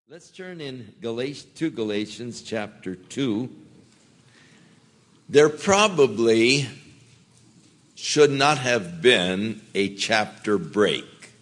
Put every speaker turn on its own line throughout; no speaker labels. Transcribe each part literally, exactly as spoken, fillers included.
Let's turn in Galatians, to Galatians chapter two. There probably should not have been a chapter break,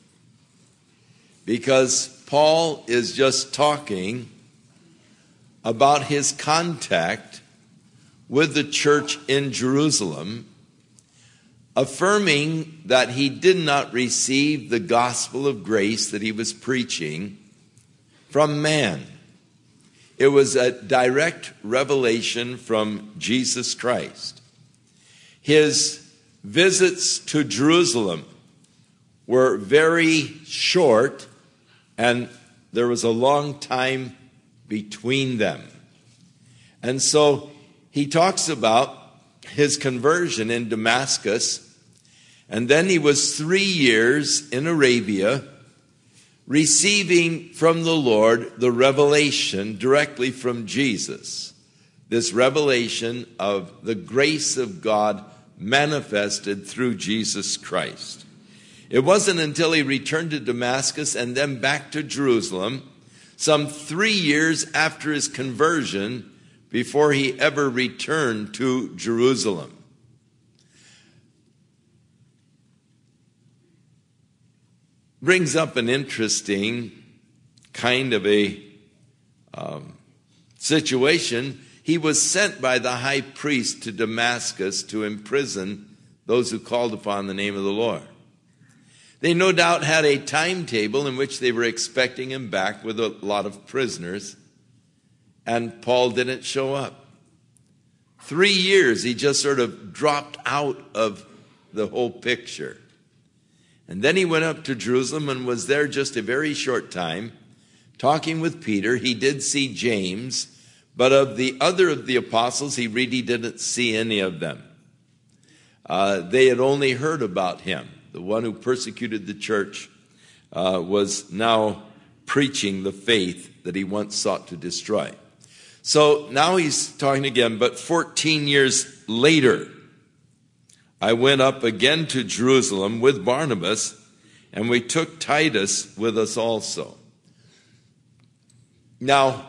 because Paul is just talking about his contact with the church in Jerusalem, affirming that he did not receive the gospel of grace that he was preaching from man. It was a direct revelation from Jesus Christ. His visits to Jerusalem were very short, and there was a long time between them. And so he talks about his conversion in Damascus, and then he was three years in Arabia, receiving from the Lord the revelation directly from Jesus. This revelation of the grace of God manifested through Jesus Christ. It wasn't until he returned to Damascus and then back to Jerusalem, some three years after his conversion, before he ever returned to Jerusalem. Brings up an interesting kind of a um, situation. He was sent by the high priest to Damascus to imprison those who called upon the name of the Lord. They no doubt had a timetable in which they were expecting him back with a lot of prisoners, and Paul didn't show up. Three years, he just sort of dropped out of the whole picture. And then he went up to Jerusalem and was there just a very short time, talking with Peter. He did see James, but of the other of the apostles, he really didn't see any of them. Uh, they had only heard about him. The one who persecuted the church uh, was now preaching the faith that he once sought to destroy. So now he's talking again, but fourteen years later, I went up again to Jerusalem with Barnabas, and we took Titus with us also. Now,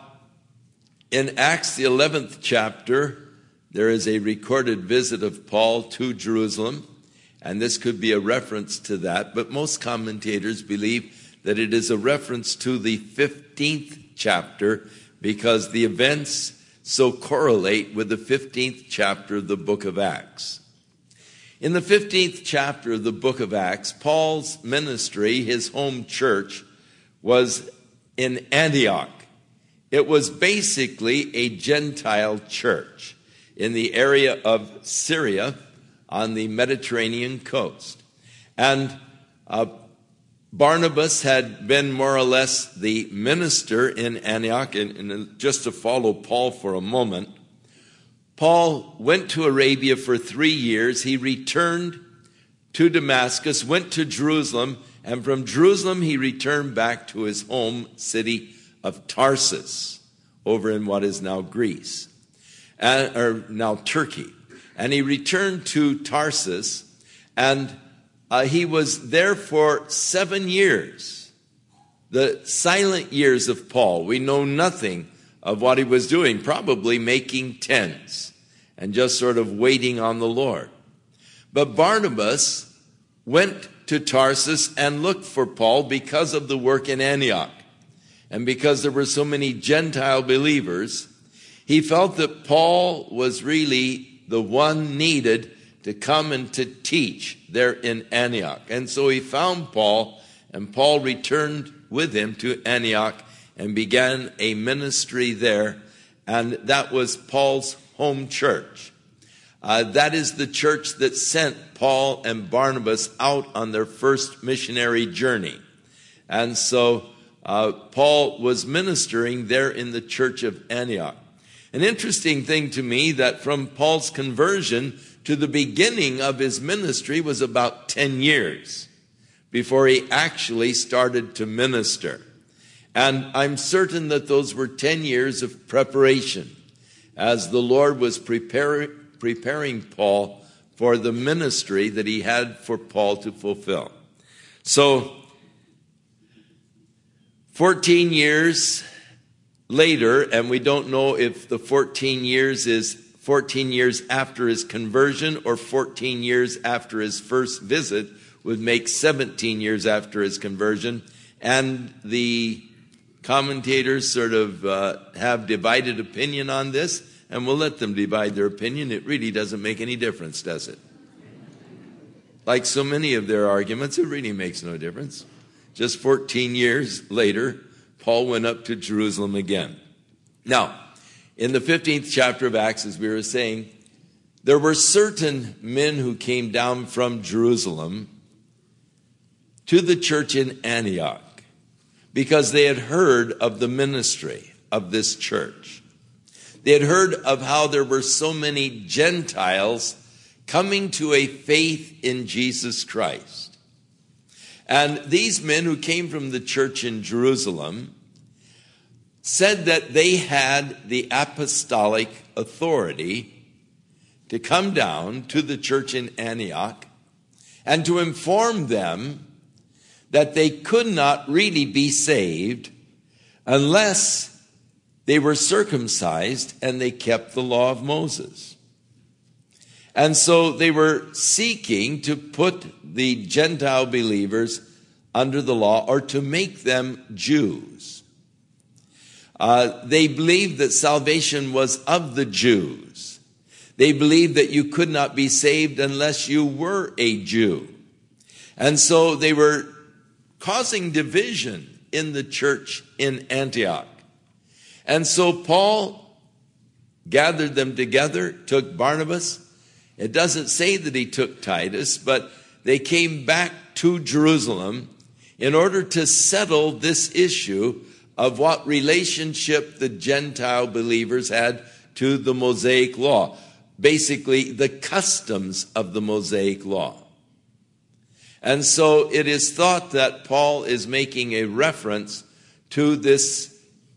in Acts, the eleventh chapter, there is a recorded visit of Paul to Jerusalem, and this could be a reference to that, but most commentators believe that it is a reference to the fifteenth chapter, because the events so correlate with the fifteenth chapter of the book of Acts. In the fifteenth chapter of the book of Acts, Paul's ministry, his home church, was in Antioch. It was basically a Gentile church in the area of Syria on the Mediterranean coast. And uh, Barnabas had been more or less the minister in Antioch. And, and just to follow Paul for a moment, Paul went to Arabia for three years. He returned to Damascus, went to Jerusalem, and from Jerusalem he returned back to his home city of Tarsus, over in what is now Greece, and, or now Turkey. And he returned to Tarsus, and uh, he was there for seven years, the silent years of Paul. We know nothing of what he was doing, probably making tents and just sort of waiting on the Lord. But Barnabas went to Tarsus and looked for Paul because of the work in Antioch. And because there were so many Gentile believers, he felt that Paul was really the one needed to come and to teach there in Antioch. And so he found Paul, and Paul returned with him to Antioch and began a ministry there, and that was Paul's home church. Uh, that is the church that sent Paul and Barnabas out on their first missionary journey. And so uh, Paul was ministering there in the church of Antioch. An interesting thing to me that from Paul's conversion to the beginning of his ministry was about ten years before he actually started to minister. And I'm certain that those were ten years of preparation as the Lord was prepare, preparing Paul for the ministry that he had for Paul to fulfill. So fourteen years later, and we don't know if the fourteen years is fourteen years after his conversion or fourteen years after his first visit, would make seventeen years after his conversion. And the commentators sort of uh, have divided opinion on this, and we'll let them divide their opinion. It really doesn't make any difference, does it? Like so many of their arguments, it really makes no difference. Just fourteen years later, Paul went up to Jerusalem again. Now, in the fifteenth chapter of Acts, as we were saying, there were certain men who came down from Jerusalem to the church in Antioch because they had heard of the ministry of this church. They had heard of how there were so many Gentiles coming to a faith in Jesus Christ. And these men who came from the church in Jerusalem said that they had the apostolic authority to come down to the church in Antioch and to inform them that they could not really be saved unless they were circumcised and they kept the law of Moses. And so they were seeking to put the Gentile believers under the law or to make them Jews. Uh, they believed that salvation was of the Jews. They believed that you could not be saved unless you were a Jew. And so they were causing division in the church in Antioch. And so Paul gathered them together, took Barnabas. It doesn't say that he took Titus, but they came back to Jerusalem in order to settle this issue of what relationship the Gentile believers had to the Mosaic law. Basically, the customs of the Mosaic law. And so it is thought that Paul is making a reference to this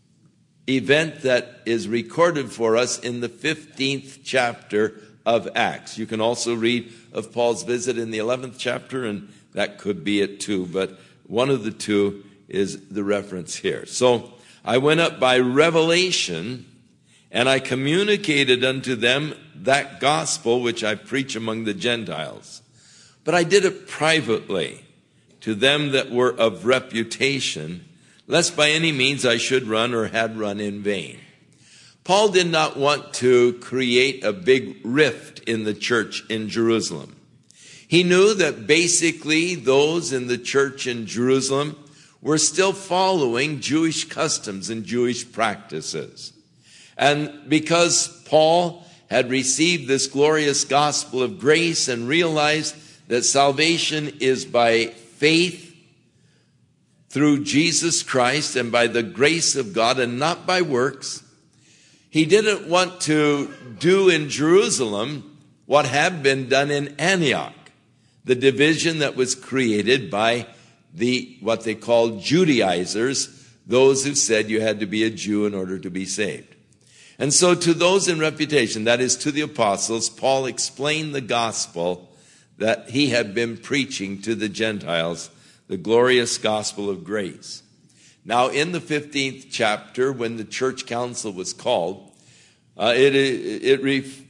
event that is recorded for us in the fifteenth chapter of Acts. You can also read of Paul's visit in the eleventh chapter, and that could be it too, but one of the two is the reference here. So I went up by revelation, and I communicated unto them that gospel which I preach among the Gentiles. But I did it privately to them that were of reputation, lest by any means I should run or had run in vain. Paul did not want to create a big rift in the church in Jerusalem. He knew that basically those in the church in Jerusalem were still following Jewish customs and Jewish practices. And because Paul had received this glorious gospel of grace and realized that salvation is by faith through Jesus Christ and by the grace of God and not by works, he didn't want to do in Jerusalem what had been done in Antioch, the division that was created by the what they called Judaizers, those who said you had to be a Jew in order to be saved. And so to those in reputation, that is to the apostles, Paul explained the gospel that he had been preaching to the Gentiles, the glorious gospel of grace. Now, in the fifteenth chapter, when the church council was called, uh, it, it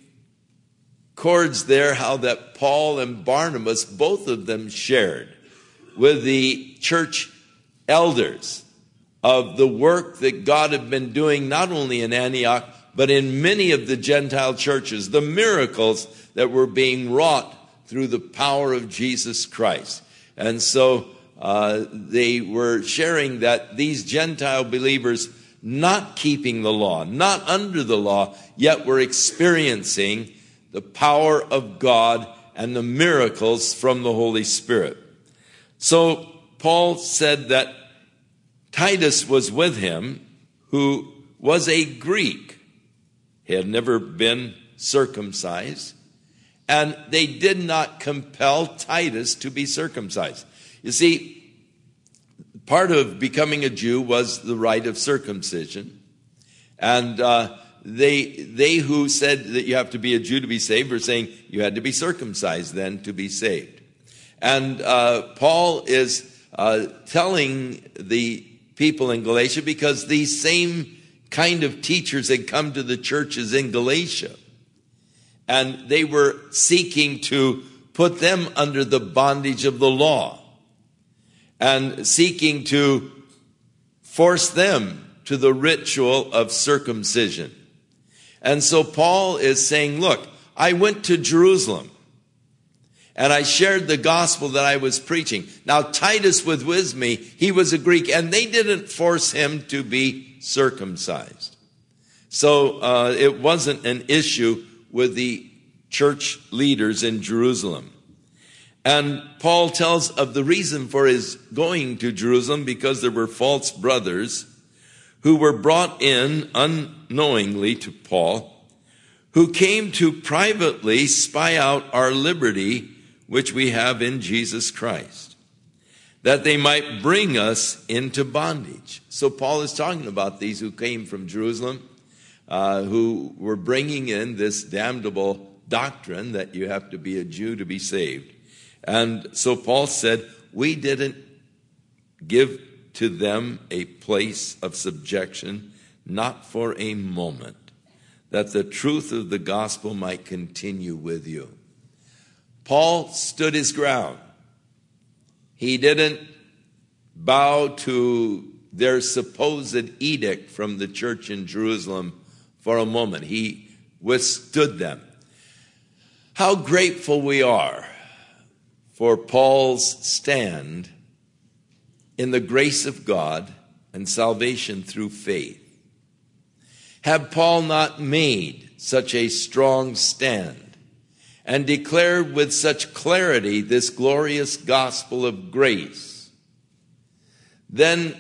records there how that Paul and Barnabas, both of them shared with the church elders of the work that God had been doing not only in Antioch, but in many of the Gentile churches, the miracles that were being wrought through the power of Jesus Christ. And so uh, they were sharing that these Gentile believers not keeping the law, not under the law, yet were experiencing the power of God and the miracles from the Holy Spirit. So Paul said that Titus was with him, who was a Greek. He had never been circumcised, and they did not compel Titus to be circumcised. You see, part of becoming a Jew was the rite of circumcision. And uh, they they who said that you have to be a Jew to be saved were saying you had to be circumcised then to be saved. And uh, Paul is uh, telling the people in Galatia, because these same kind of teachers had come to the churches in Galatia. And they were seeking to put them under the bondage of the law and seeking to force them to the ritual of circumcision. And so Paul is saying, look, I went to Jerusalem and I shared the gospel that I was preaching. Now Titus was with me. He was a Greek, and they didn't force him to be circumcised. So uh, it wasn't an issue with the church leaders in Jerusalem. And Paul tells of the reason for his going to Jerusalem, because there were false brothers who were brought in unknowingly to Paul, who came to privately spy out our liberty, which we have in Jesus Christ, that they might bring us into bondage. So Paul is talking about these who came from Jerusalem, uh, who were bringing in this damnable doctrine that you have to be a Jew to be saved. And so Paul said, we didn't give to them a place of subjection, not for a moment, that the truth of the gospel might continue with you. Paul stood his ground. He didn't bow to their supposed edict from the church in Jerusalem for a moment. He withstood them. How grateful we are for Paul's stand in the grace of God and salvation through faith. Had Paul not made such a strong stand and declared with such clarity this glorious gospel of grace, then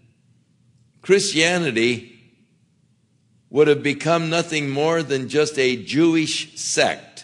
Christianity would have become nothing more than just a Jewish sect.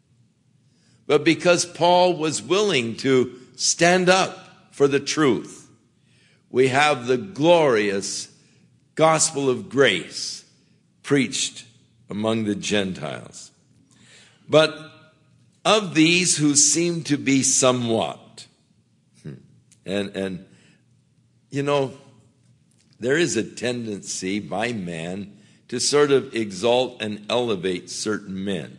But because Paul was willing to stand up for the truth, we have the glorious gospel of grace preached among the Gentiles. But of these who seem to be somewhat, and, and you know, there is a tendency by man to sort of exalt and elevate certain men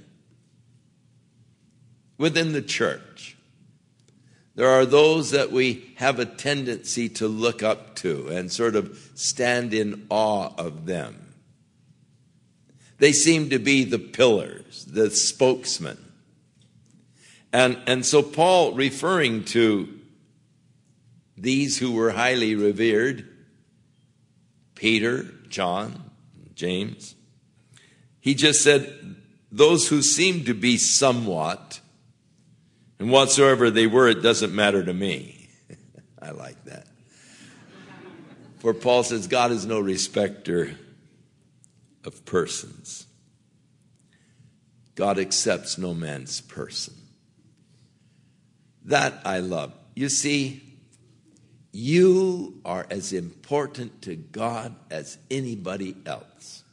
within the church. There are those that we have a tendency to look up to and sort of stand in awe of them. They seem to be the pillars, the spokesmen. And, and so Paul, referring to these who were highly revered, Peter, John, James, he just said, those who seem to be somewhat, and whatsoever they were, it doesn't matter to me. I like that. For Paul says, God is no respecter of persons. God accepts no man's person. That I love. You see, you are as important to God as anybody else.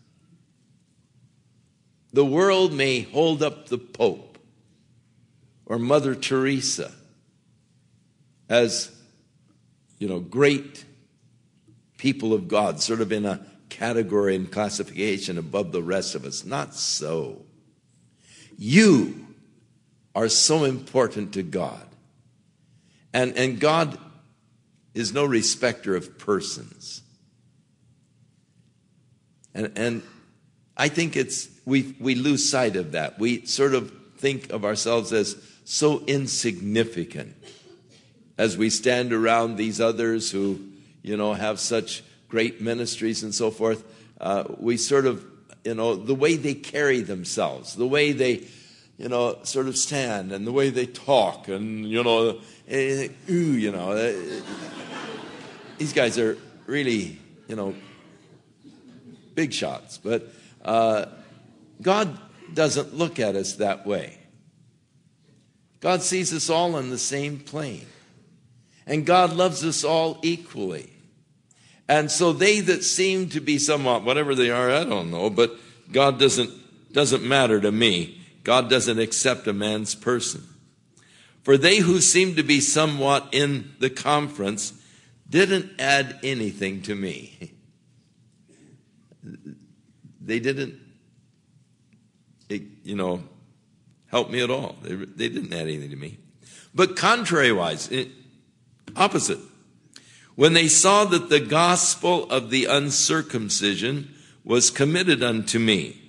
The world may hold up the Pope or Mother Teresa as, you know, great people of God, sort of in a category and classification above the rest of us. Not so. You are so important to God. And, and God is no respecter of persons. And, and I think it's, we, we lose sight of that. We sort of think of ourselves as so insignificant as we stand around these others who, you know, have such great ministries and so forth. Uh, we sort of, you know, the way they carry themselves, the way they, you know, sort of stand and the way they talk and, you know, eh, ooh, you know, eh, these guys are really, you know, big shots. But uh, God doesn't look at us that way. God sees us all on the same plane. And God loves us all equally. And so they that seem to be somewhat, whatever they are, I don't know, but God doesn't, doesn't matter to me. God doesn't accept a man's person. For they who seem to be somewhat in the conference didn't add anything to me. they didn't, you know, help me at all. They, they didn't add anything to me. But contrary-wise, opposite. When they saw that the gospel of the uncircumcision was committed unto me,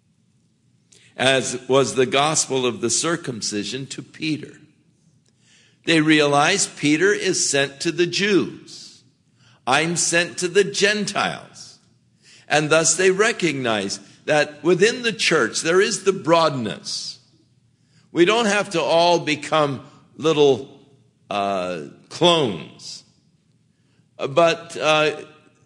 as was the gospel of the circumcision to Peter. They realized Peter is sent to the Jews. I'm sent to the Gentiles. And thus they recognize that within the church there is the broadness. We don't have to all become little uh, clones. But uh,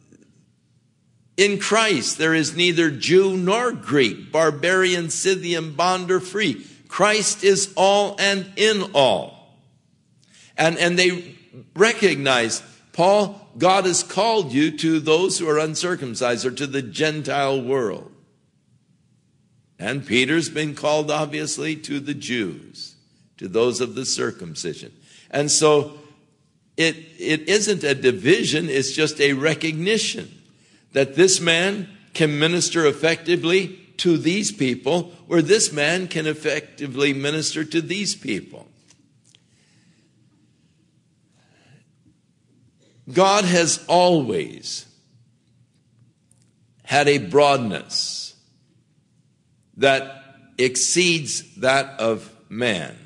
in Christ there is neither Jew nor Greek, barbarian, Scythian, bond or free. Christ is all and in all. And, and they recognize, Paul, God has called you to those who are uncircumcised or to the Gentile world. And Peter's been called, obviously, to the Jews, to those of the circumcision. And so it, it isn't a division, it's just a recognition that this man can minister effectively to these people, where this man can effectively minister to these people. God has always had a broadness that exceeds that of man.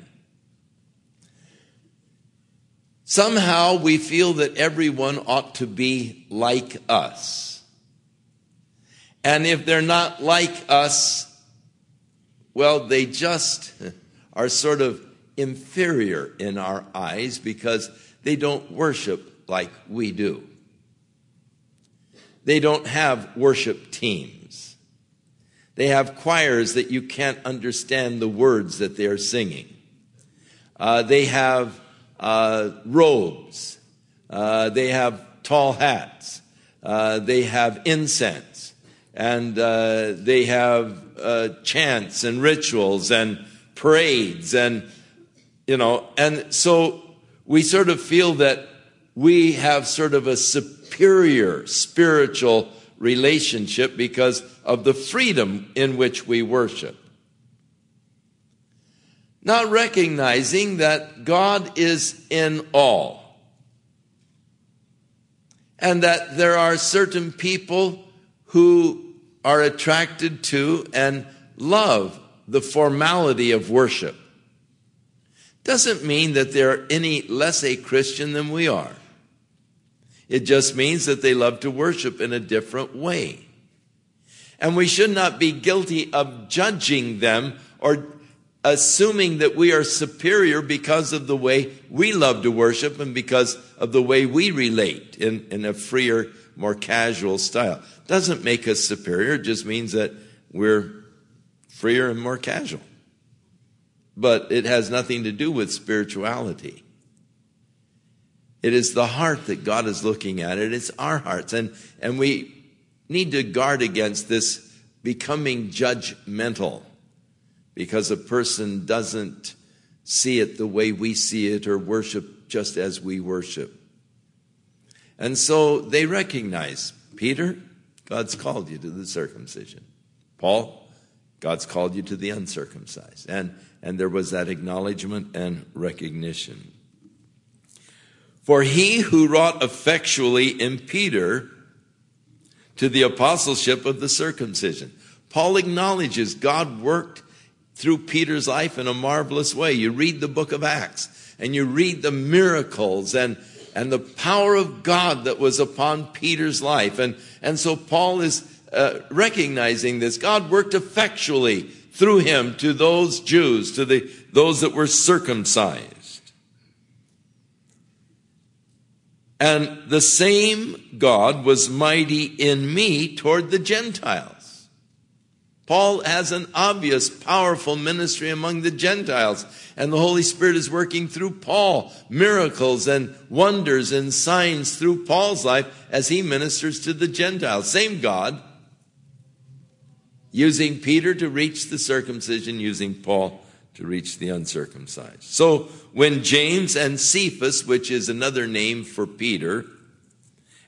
Somehow we feel that everyone ought to be like us. And if they're not like us, well, they just are sort of inferior in our eyes because they don't worship like we do. They don't have worship teams. They have choirs that you can't understand the words that they are singing. Uh, they have uh, robes. Uh, they have tall hats. Uh, they have incense. And uh, they have uh, chants and rituals and parades. And, you know, and so we sort of feel that we have sort of a superior spiritual relationship because of the freedom in which we worship. Not recognizing that God is in all. And that there are certain people who are attracted to and love the formality of worship. Doesn't mean that they're any less a Christian than we are. It just means that they love to worship in a different way. And we should not be guilty of judging them or assuming that we are superior because of the way we love to worship and because of the way we relate in, in a freer, more casual style. Doesn't make us superior, it just means that we're freer and more casual. But it has nothing to do with spirituality. It is the heart that God is looking at. It is our hearts. And, and we need to guard against this becoming judgmental because a person doesn't see it the way we see it or worship just as we worship. And so they recognize, Peter, God's called you to the circumcision. Paul, God's called you to the uncircumcised. And, and there was that acknowledgement and recognition. For he who wrought effectually in Peter to the apostleship of the circumcision. Paul acknowledges God worked through Peter's life in a marvelous way. You read the book of Acts and you read the miracles and, and the power of God that was upon Peter's life. And, and so Paul is uh, recognizing this. God worked effectually through him to those Jews, to the those that were circumcised. And the same God was mighty in me toward the Gentiles. Paul has an obvious, powerful ministry among the Gentiles. And the Holy Spirit is working through Paul. Miracles and wonders and signs through Paul's life as he ministers to the Gentiles. Same God. Using Peter to reach the circumcision, using Paul to reach the uncircumcised. So when James and Cephas, which is another name for Peter,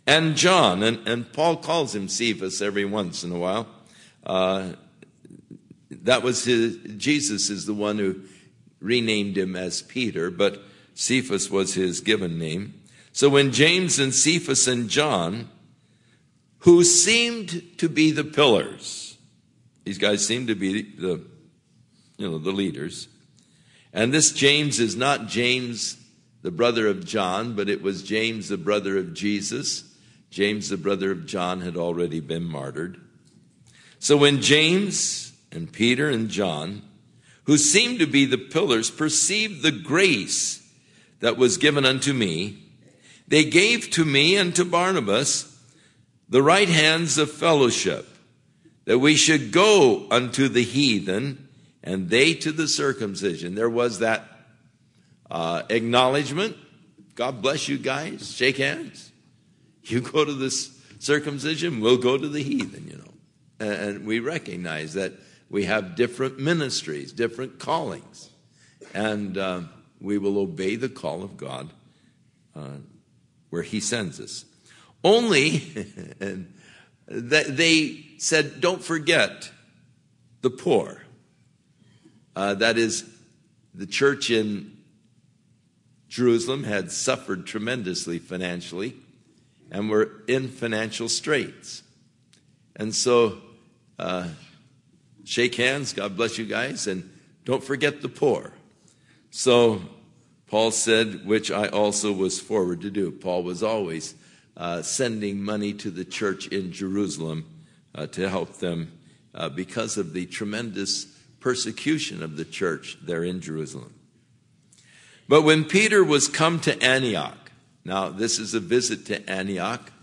and John, and, and Paul calls him Cephas every once in a while. Uh, that was his, Jesus is the one who renamed him as Peter, but Cephas was his given name. So when James and Cephas and John, who seemed to be the pillars, these guys seemed to be the, you know, the leaders. And this James is not James, the brother of John, but it was James, the brother of Jesus. James, the brother of John, had already been martyred. So when James and Peter and John, who seemed to be the pillars, perceived the grace that was given unto me, they gave to me and to Barnabas the right hands of fellowship, that we should go unto the heathen, and they to the circumcision. There was that uh, acknowledgement. God bless you guys. Shake hands. You go to this circumcision, we'll go to the heathen, you know. And we recognize that we have different ministries, different callings. And uh, we will obey the call of God uh, where he sends us. Only, and that they said, don't forget the poor. Uh, that is, the church in Jerusalem had suffered tremendously financially and were in financial straits. And so, uh, shake hands, God bless you guys, and don't forget the poor. So Paul said, which I also was forward to do. Paul was always uh, sending money to the church in Jerusalem uh, to help them uh, because of the tremendous persecution of the church there in Jerusalem. But when Peter was come to Antioch, now this is a visit to Antioch,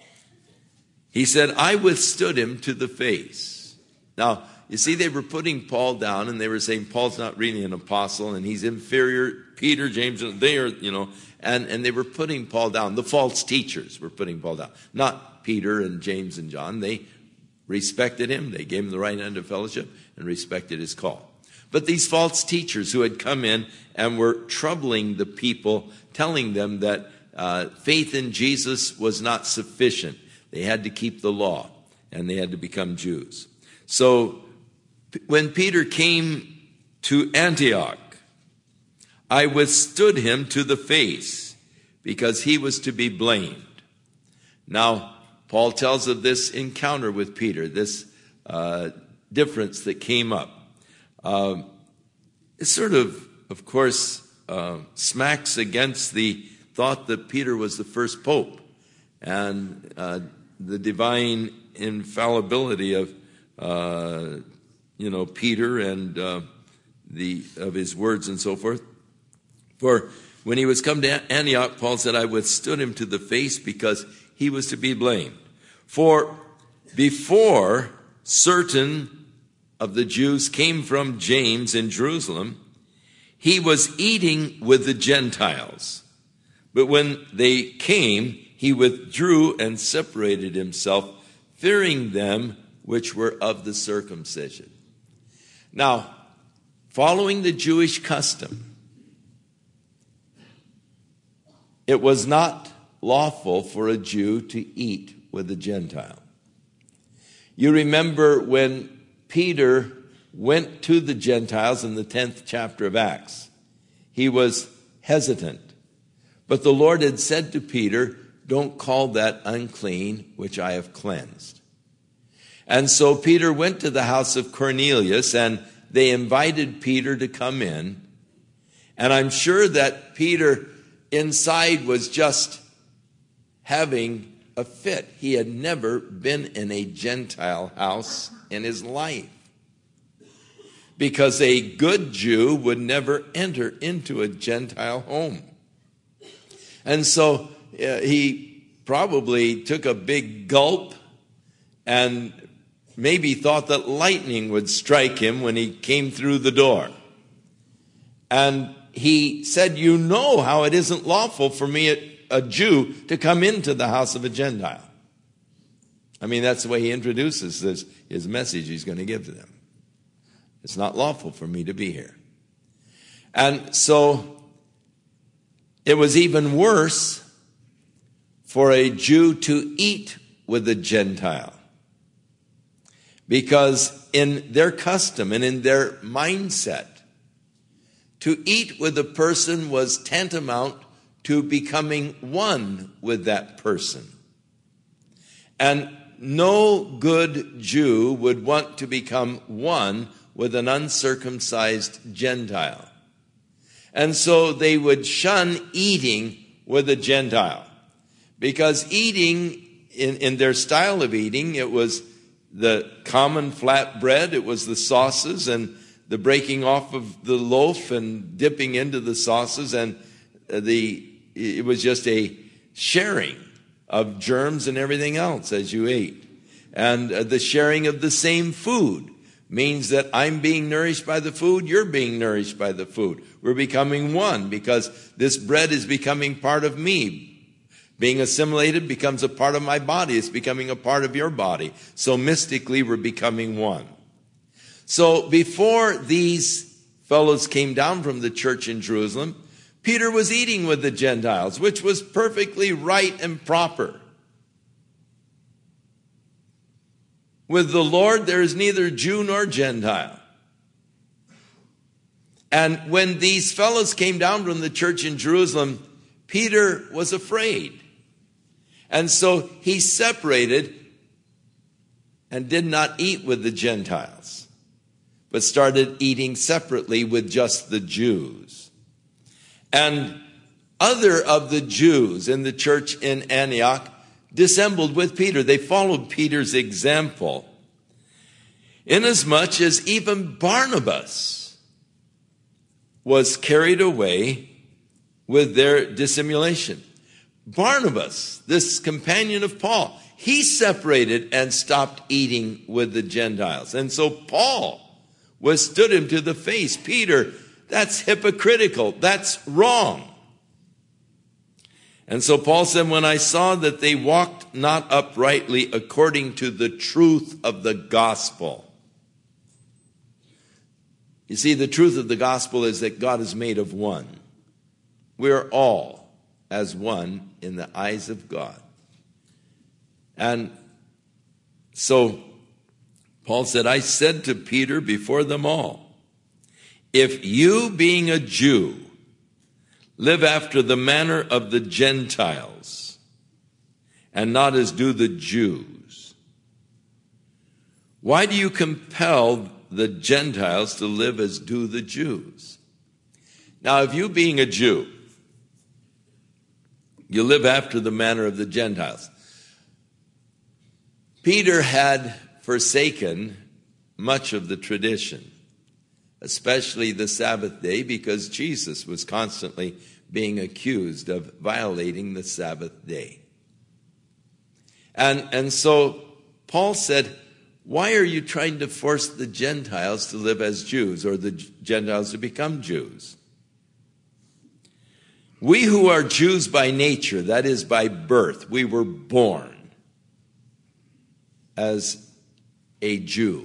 he said, I withstood him to the face. Now, you see, they were putting Paul down, and they were saying Paul's not really an apostle, and he's inferior. Peter, James, they are, you know, and, and they were putting Paul down. The false teachers were putting Paul down. Not Peter and James and John. They respected him. They gave him the right hand of fellowship and respected his call. But these false teachers who had come in and were troubling the people, telling them that uh, faith in Jesus was not sufficient. They had to keep the law, and they had to become Jews. So when Peter came to Antioch, I withstood him to the face, because he was to be blamed. Now, Paul tells of this encounter with Peter, this uh, difference that came up. Uh, it sort of, of course, uh, smacks against the thought that Peter was the first pope, and uh, the divine infallibility of, uh, you know, Peter and uh, the of his words and so forth. For when he was come to Antioch, Paul said, I withstood him to the face because he was to be blamed. For before certain of the Jews came from James in Jerusalem, he was eating with the Gentiles. But when they came, he withdrew and separated himself, fearing them which were of the circumcision. Now, following the Jewish custom, it was not lawful for a Jew to eat with a Gentile. You remember when Peter went to the Gentiles in the tenth chapter of Acts, he was hesitant. But the Lord had said to Peter, don't call that unclean, which I have cleansed. And so Peter went to the house of Cornelius, and they invited Peter to come in. And I'm sure that Peter inside was just having a fit. He had never been in a Gentile house in his life, because a good Jew would never enter into a Gentile home. And so uh, he probably took a big gulp and maybe thought that lightning would strike him when he came through the door. And he said, you know how it isn't lawful for me, a, a Jew, to come into the house of a Gentile. I mean, that's the way he introduces this, his message he's going to give to them. It's not lawful for me to be here. And so it was even worse for a Jew to eat with a Gentile, because in their custom and in their mindset, to eat with a person was tantamount to becoming one with that person. And no good Jew would want to become one with an uncircumcised Gentile. And so they would shun eating with a Gentile, because eating, in, in their style of eating, it was the common flat bread, it was the sauces and the breaking off of the loaf and dipping into the sauces, and the it was just a sharing of germs and everything else as you ate. And the sharing of the same food means that I'm being nourished by the food, you're being nourished by the food. We're becoming one because this bread is becoming part of me. Being assimilated becomes a part of my body. It's becoming a part of your body. So mystically, we're becoming one. So before these fellows came down from the church in Jerusalem, Peter was eating with the Gentiles, which was perfectly right and proper. With the Lord, there is neither Jew nor Gentile. And when these fellows came down from the church in Jerusalem, Peter was afraid. And so he separated and did not eat with the Gentiles, but started eating separately with just the Jews. And other of the Jews in the church in Antioch dissembled with Peter. They followed Peter's example, inasmuch as even Barnabas was carried away with their dissimulation. Barnabas, this companion of Paul, he separated and stopped eating with the Gentiles. And so Paul withstood him to the face. Peter, that's hypocritical. That's wrong. And so Paul said, when I saw that they walked not uprightly according to the truth of the gospel. You see, the truth of the gospel is that God is made of one. We are all as one in the eyes of God. And so Paul said, I said to Peter before them all, if you, being a Jew, live after the manner of the Gentiles, and not as do the Jews, why do you compel the Gentiles to live as do the Jews? Now, if you, being a Jew, you live after the manner of the Gentiles. Peter had forsaken much of the tradition, especially the Sabbath day, because Jesus was constantly being accused of violating the Sabbath day. And, and so Paul said, why are you trying to force the Gentiles to live as Jews, or the Gentiles to become Jews? We who are Jews by nature, that is by birth, we were born as a Jew,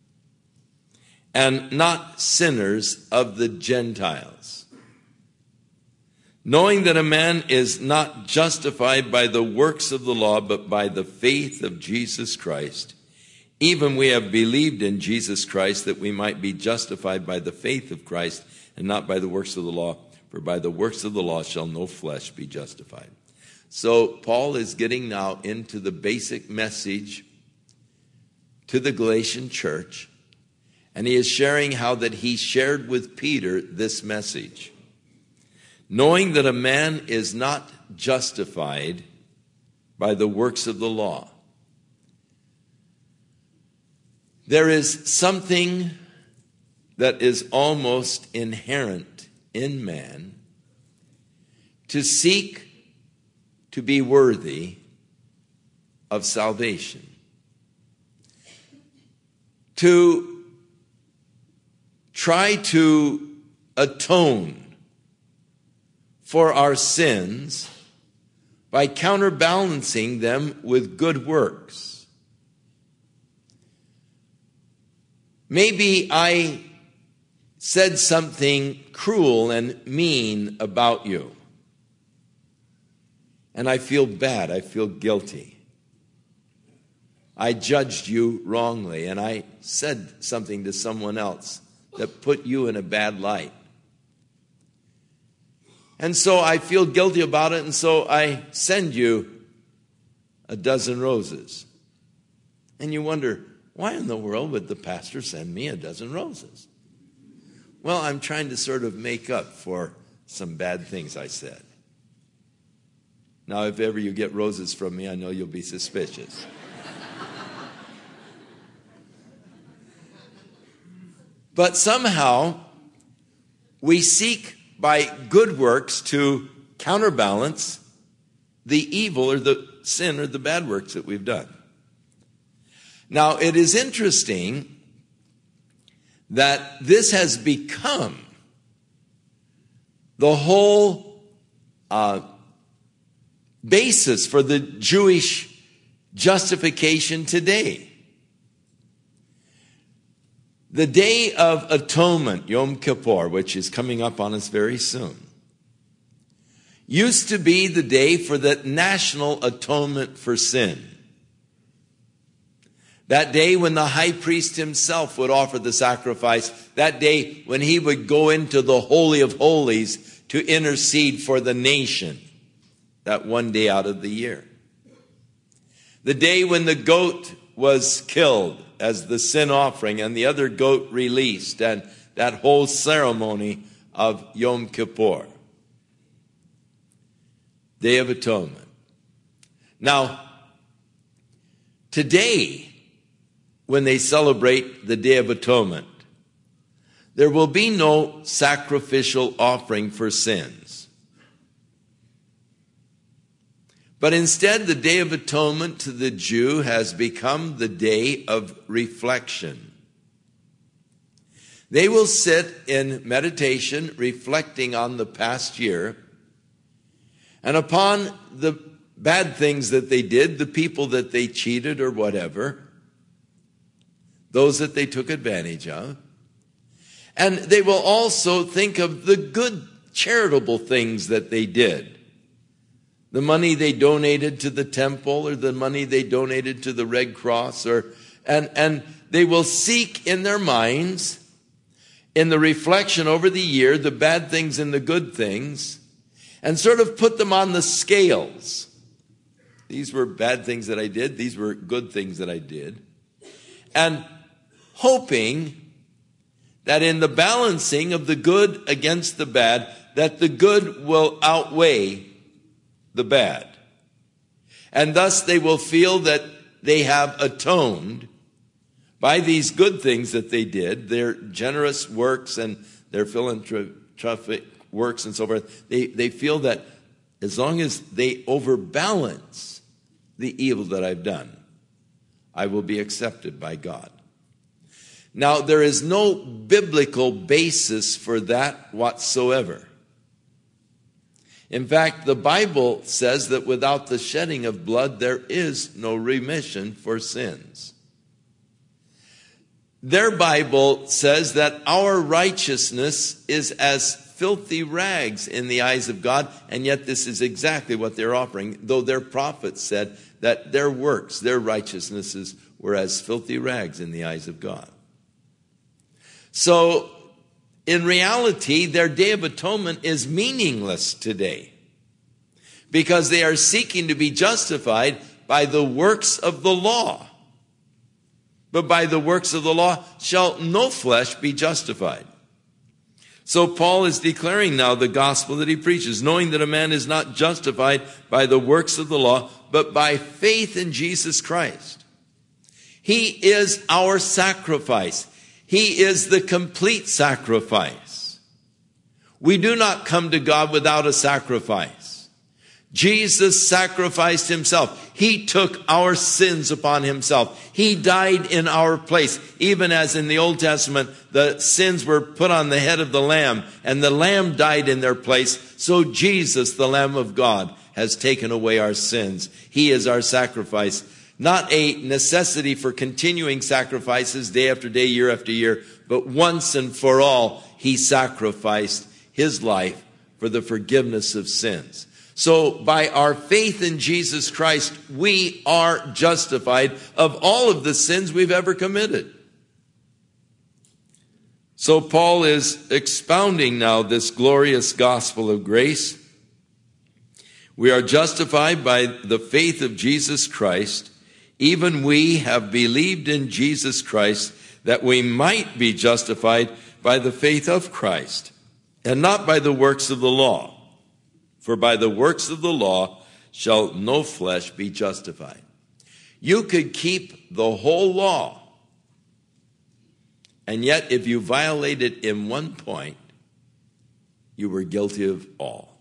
and not sinners of the Gentiles. Knowing that a man is not justified by the works of the law, but by the faith of Jesus Christ, even we have believed in Jesus Christ, that we might be justified by the faith of Christ, and not by the works of the law. For by the works of the law shall no flesh be justified. So Paul is getting now into the basic message to the Galatian church, and he is sharing how that he shared with Peter this message. Knowing that a man is not justified by the works of the law. There is something that is almost inherent in man to seek to be worthy of salvation, to try to atone for our sins by counterbalancing them with good works. Maybe I said something cruel and mean about you, And I feel bad. I feel guilty. I judged you wrongly, and I said something to someone else that put you in a bad light. And so I feel guilty about it, and so I send you a dozen roses. And you wonder, why in the world would the pastor send me a dozen roses? Well, I'm trying to sort of make up for some bad things I said. Now, if ever you get roses from me, I know you'll be suspicious. But somehow, we seek by good works to counterbalance the evil or the sin or the bad works that we've done. Now, it is interesting that this has become the whole uh, basis for the Jewish justification today. The Day of Atonement, Yom Kippur, which is coming up on us very soon, used to be the day for the national atonement for sin. That day when the high priest himself would offer the sacrifice. That day when he would go into the Holy of Holies to intercede for the nation. That one day out of the year. The day when the goat was killed as the sin offering and the other goat released. And that whole ceremony of Yom Kippur. Day of Atonement. Now, today, when they celebrate the Day of Atonement, there will be no sacrificial offering for sins. But instead, the Day of Atonement to the Jew has become the day of reflection. They will sit in meditation, reflecting on the past year, and upon the bad things that they did, the people that they cheated or whatever, those that they took advantage of. And they will also think of the good charitable things that they did. The money they donated to the temple, or the money they donated to the Red Cross, or and, and they will seek in their minds, in the reflection over the year, the bad things and the good things, and sort of put them on the scales. These were bad things that I did. These were good things that I did. And hoping that in the balancing of the good against the bad, that the good will outweigh the bad. And thus they will feel that they have atoned by these good things that they did, their generous works and their philanthropic works and so forth. They, they feel that as long as they overbalance the evil that I've done, I will be accepted by God. Now, there is no biblical basis for that whatsoever. In fact, the Bible says that without the shedding of blood, there is no remission for sins. Their Bible says that our righteousness is as filthy rags in the eyes of God, and yet this is exactly what they're offering, though their prophets said that their works, their righteousnesses, were as filthy rags in the eyes of God. So, in reality, their Day of Atonement is meaningless today because they are seeking to be justified by the works of the law. But by the works of the law shall no flesh be justified. So Paul is declaring now the gospel that he preaches, knowing that a man is not justified by the works of the law, but by faith in Jesus Christ. He is our sacrifice. He is the complete sacrifice. We do not come to God without a sacrifice. Jesus sacrificed himself. He took our sins upon himself. He died in our place. Even as in the Old Testament, the sins were put on the head of the lamb, and the lamb died in their place. So Jesus, the Lamb of God, has taken away our sins. He is our sacrifice. Not a necessity for continuing sacrifices day after day, year after year, but once and for all, he sacrificed his life for the forgiveness of sins. So by our faith in Jesus Christ, we are justified of all of the sins we've ever committed. So Paul is expounding now this glorious gospel of grace. We are justified by the faith of Jesus Christ. Even we have believed in Jesus Christ that we might be justified by the faith of Christ and not by the works of the law. For by the works of the law shall no flesh be justified. You could keep the whole law, and yet if you violate it in one point, you were guilty of all.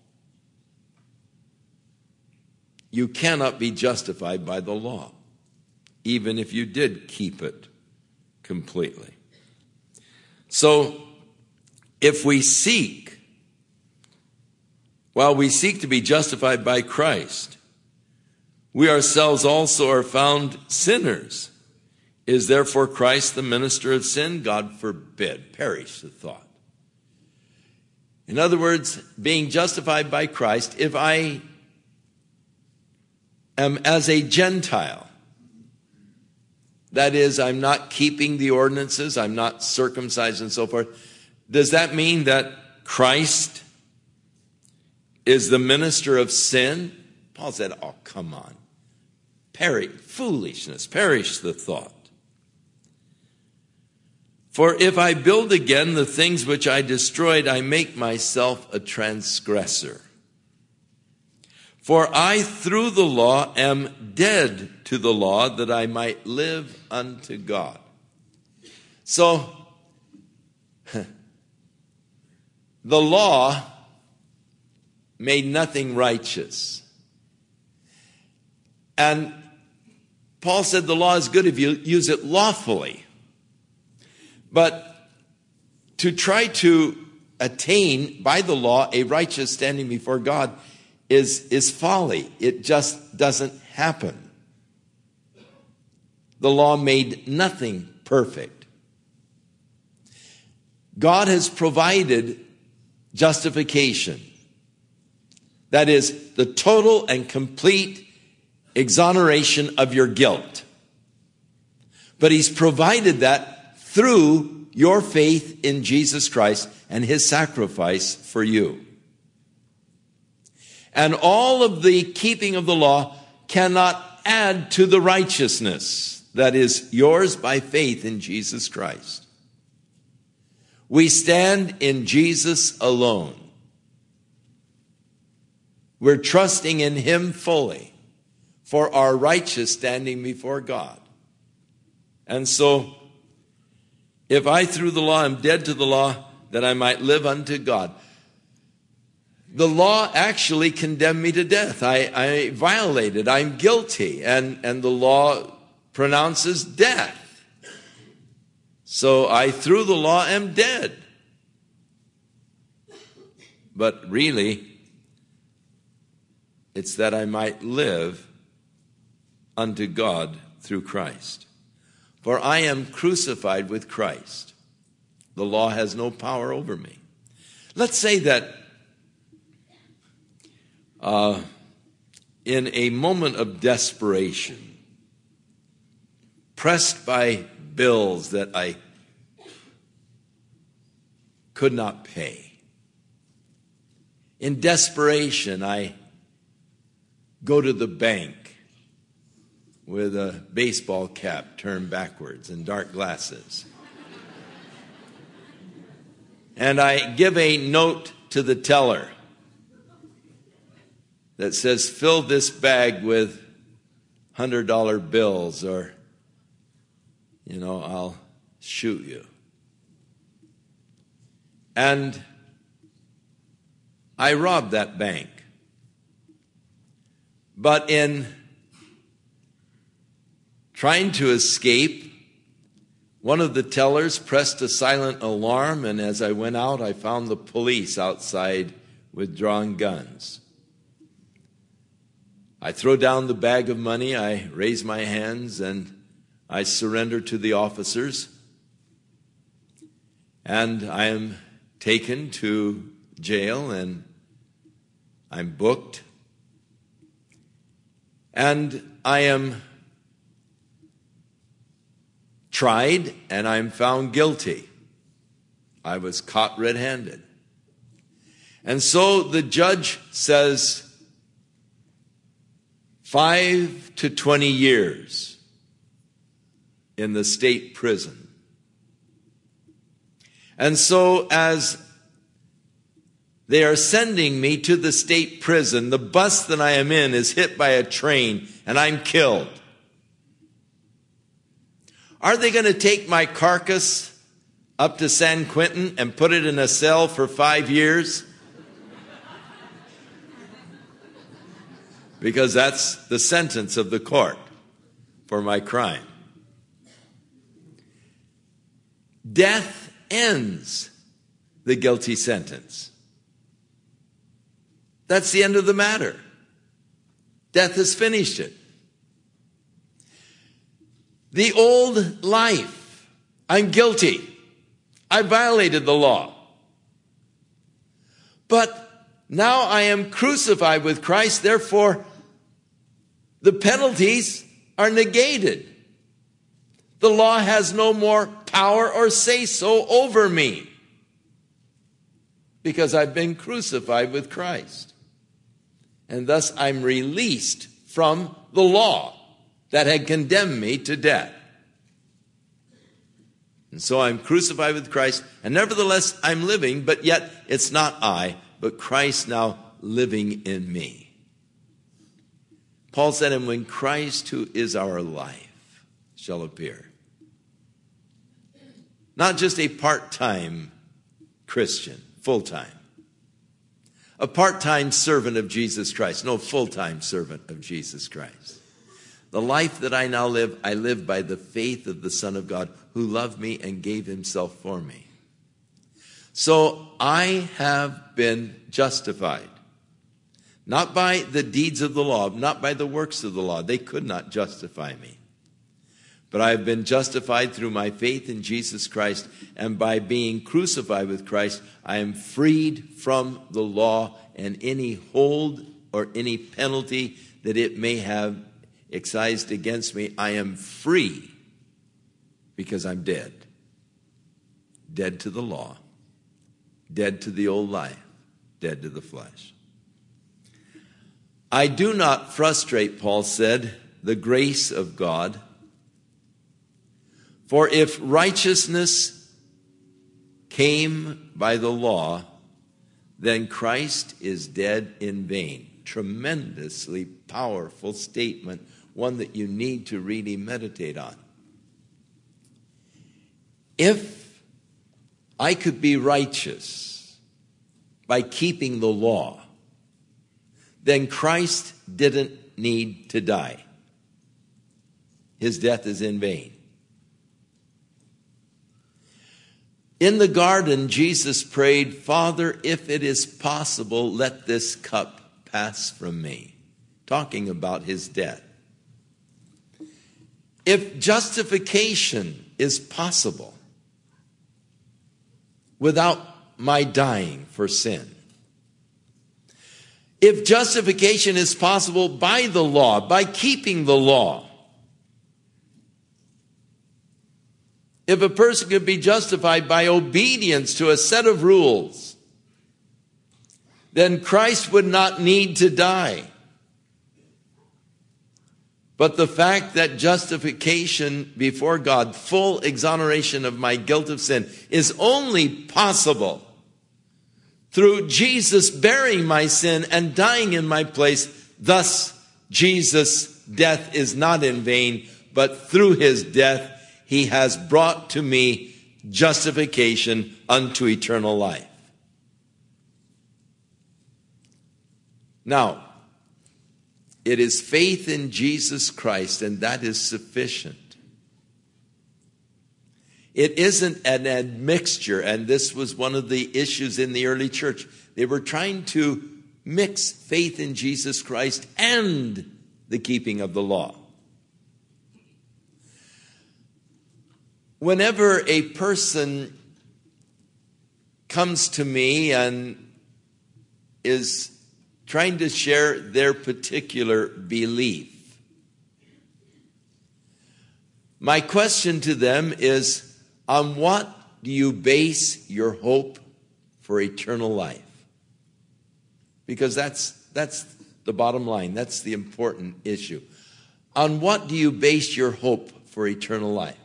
You cannot be justified by the law, even if you did keep it completely. So, if we seek, while we seek to be justified by Christ, we ourselves also are found sinners. Is therefore Christ the minister of sin? God forbid. Perish the thought. In other words, being justified by Christ, if I am as a Gentile, that is, I'm not keeping the ordinances, I'm not circumcised and so forth, does that mean that Christ is the minister of sin? Paul said, oh, come on. Perish, foolishness, perish the thought. For if I build again the things which I destroyed, I make myself a transgressor. For I, through the law, am dead to the law, that I might live unto God. So, the law made nothing righteous. And Paul said the law is good if you use it lawfully. But to try to attain by the law a righteous standing before God is, is folly. It just doesn't happen. The law made nothing perfect. God has provided justification. That is, the total and complete exoneration of your guilt. But he's provided that through your faith in Jesus Christ and his sacrifice for you. And all of the keeping of the law cannot add to the righteousness that is yours by faith in Jesus Christ. We stand in Jesus alone. We're trusting in him fully for our righteous standing before God. And so, if I through the law am dead to the law, that I might live unto God. The law actually condemned me to death. I, I violated. I'm guilty. And, and the law pronounces death. So I through the law am dead. But really, it's that I might live unto God through Christ. For I am crucified with Christ. The law has no power over me. Let's say that uh, in a moment of desperation, pressed by bills that I could not pay, in desperation, I go to the bank with a baseball cap turned backwards and dark glasses. And I give a note to the teller that says, fill this bag with one hundred dollar bills or, you know, I'll shoot you. And I robbed that bank. But in trying to escape, one of the tellers pressed a silent alarm, and as I went out, I found the police outside with drawn guns. I throw down the bag of money, I raise my hands, and I surrender to the officers. And I am taken to jail, and I'm booked And I am tried and I'm found guilty. I was caught red-handed. And so the judge says five to twenty years in the state prison. And so as they are sending me to the state prison, the bus that I am in is hit by a train and I'm killed. Are they going to take my carcass up to San Quentin and put it in a cell for five years? Because that's the sentence of the court for my crime. Death ends the guilty sentence. That's the end of the matter. Death has finished it. The old life, I'm guilty. I violated the law. But now I am crucified with Christ, therefore the penalties are negated. The law has no more power or say-so over me because I've been crucified with Christ. And thus I'm released from the law that had condemned me to death. And so I'm crucified with Christ, and nevertheless I'm living, but yet it's not I, but Christ now living in me. Paul said, and when Christ, who is our life, shall appear. Not just a part-time Christian, full-time. A part-time servant of Jesus Christ. No, full-time servant of Jesus Christ. The life that I now live, I live by the faith of the Son of God who loved me and gave himself for me. So I have been justified. Not by the deeds of the law, not by the works of the law. They could not justify me. But I have been justified through my faith in Jesus Christ, and by being crucified with Christ, I am freed from the law and any hold or any penalty that it may have excised against me. I am free because I'm dead. Dead to the law. Dead to the old life. Dead to the flesh. I do not frustrate, Paul said, the grace of God. For if righteousness came by the law, then Christ is dead in vain. Tremendously powerful statement, one that you need to really meditate on. If I could be righteous by keeping the law, then Christ didn't need to die. His death is in vain. In the garden, Jesus prayed, Father, if it is possible, let this cup pass from me. Talking about his death. If justification is possible without my dying for sin, if justification is possible by the law, by keeping the law, if a person could be justified by obedience to a set of rules, then Christ would not need to die. But the fact that justification before God, full exoneration of my guilt of sin, is only possible through Jesus bearing my sin and dying in my place. Thus, Jesus' death is not in vain, but through his death, he has brought to me justification unto eternal life. Now, it is faith in Jesus Christ, and that is sufficient. It isn't an admixture, and this was one of the issues in the early church. They were trying to mix faith in Jesus Christ and the keeping of the law. Whenever a person comes to me and is trying to share their particular belief, My question to them is, on what do you base your hope for eternal life? Because that's that's the bottom line. That's the important issue. On what do you base your hope for eternal life?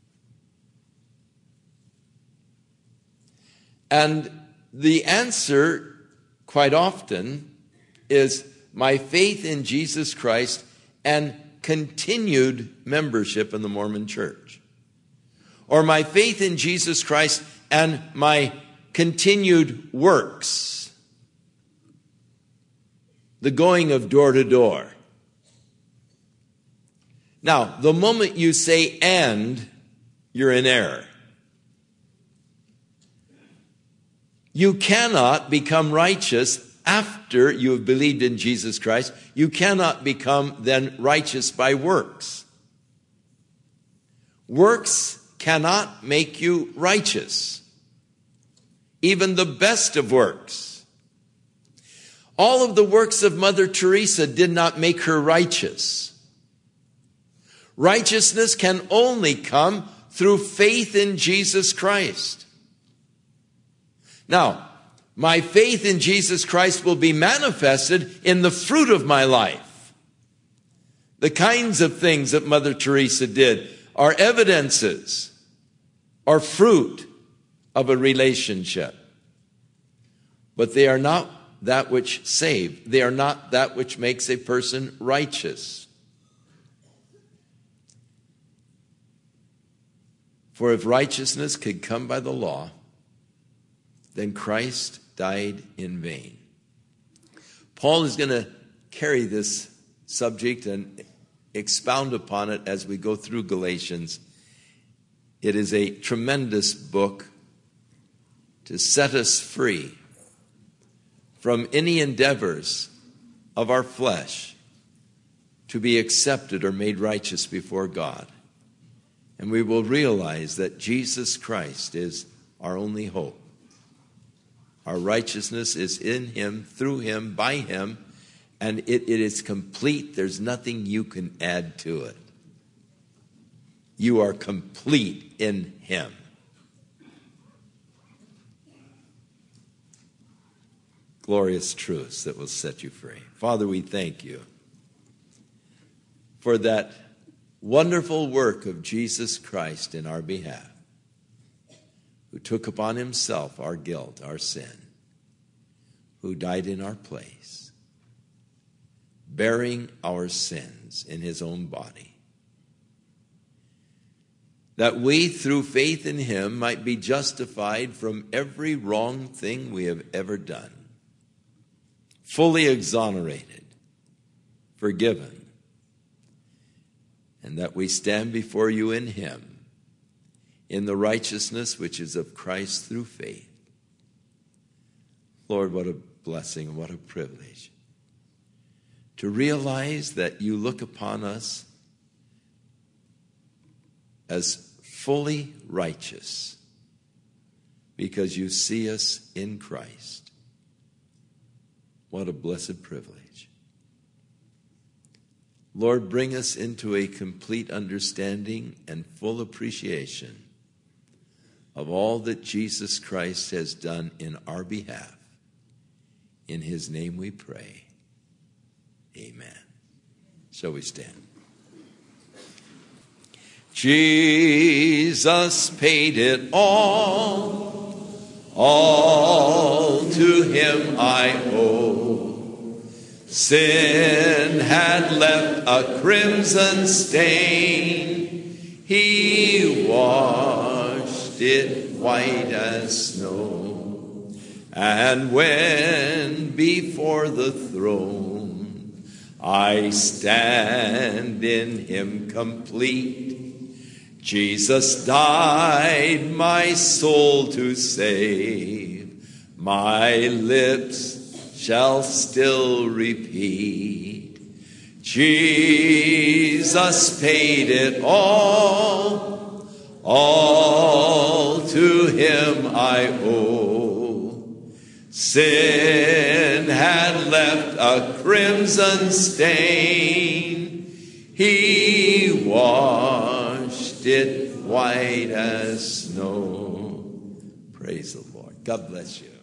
And the answer, quite often, is my faith in Jesus Christ and continued membership in the Mormon Church. Or my faith in Jesus Christ and my continued works. The going of door to door. Now, the moment you say and, you're in error. You cannot become righteous after you have believed in Jesus Christ. You cannot become then righteous by works. Works cannot make you righteous. Even the best of works. All of the works of Mother Teresa did not make her righteous. Righteousness can only come through faith in Jesus Christ. Now, my faith in Jesus Christ will be manifested in the fruit of my life. The kinds of things that Mother Teresa did are evidences or fruit of a relationship. But they are not that which save. They are not that which makes a person righteous. For if righteousness could come by the law, then Christ died in vain. Paul is going to carry this subject and expound upon it as we go through Galatians. It is a tremendous book to set us free from any endeavors of our flesh to be accepted or made righteous before God. And we will realize that Jesus Christ is our only hope. Our righteousness is in him, through him, by him, and it, it is complete. There's nothing you can add to it. You are complete in him. Glorious truths that will set you free. Father, we thank you for that wonderful work of Jesus Christ in our behalf, who took upon himself our guilt, our sin, who died in our place, bearing our sins in his own body, that we, through faith in him, might be justified from every wrong thing we have ever done, fully exonerated, forgiven, and that we stand before you in him, in the righteousness which is of Christ through faith. Lord, what a blessing and what a privilege to realize that you look upon us as fully righteous because you see us in Christ. What a blessed privilege. Lord, bring us into a complete understanding and full appreciation of all that Jesus Christ has done in our behalf. In his name we pray. Amen. Shall we stand? Jesus paid it all, all to him I owe. Sin had left a crimson stain, he washed it white as snow. And when before the throne I stand in him complete, Jesus died my soul to save. My lips shall still repeat, Jesus paid it all, all to him I owe. Sin had left a crimson stain, he washed washed it white as snow. Praise the Lord. God bless you.